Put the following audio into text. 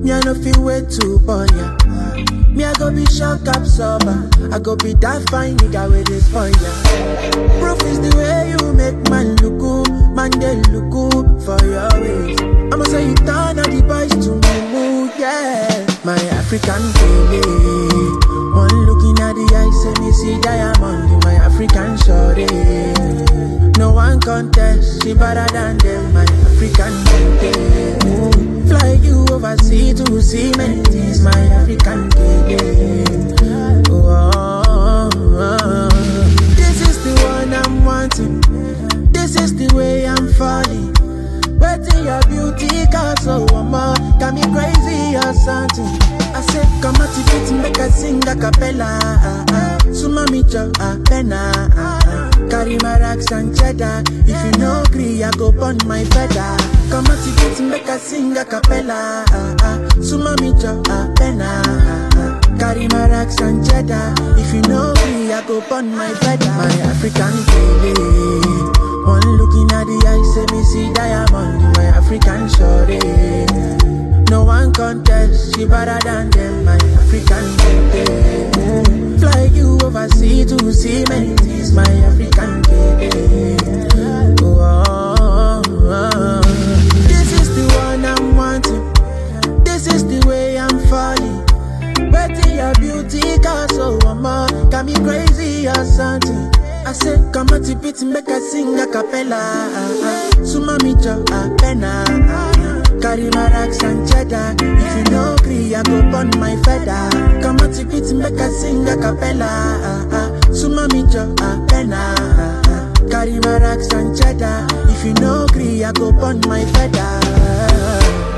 Me I no feel way too boy, yeah. Me I go be shock absorber. I go be that fine nigga with this boy, yeah. Proof is the way you make man look good, man they look good for your ways. I'ma say you turn all the boys to me, yeah. My African baby, one looking at the eyes, say me see diamond. My African shorty, no one contest, she better than them. My African baby, fly you overseas to see many things. My African baby, this is the one I'm wanting. This is the way I'm falling. Waiting your beauty, cause so more got me crazy or something. I said, come out to get make I sing a cappella. Suma mi jo a pena. Carry my racks and cheddar. If you no agree, I go burn my feather. Come out to get make I sing a cappella. Suma mi jo a pena. Carry my racks and cheddar. If you no agree, I go burn my feather. My African baby, one looking at the eyes, say me see diamond. My African shorty, no one contest, she better than them. My African baby, fly you overseas to see many things. My African baby, this is the one I'm wanting. This is the way I'm falling. Waiting your beauty, cause so more got me crazy or something. I said, come on to beat, make I sing a cappella. Suma mi jo a pena. Carry my racks and cheddar. If you no agree, I go burn my feather. Come on to beat, make I sing a cappella. Suma mi jo a pena. Carry my racks and cheddar. If you no agree, I go burn my feather.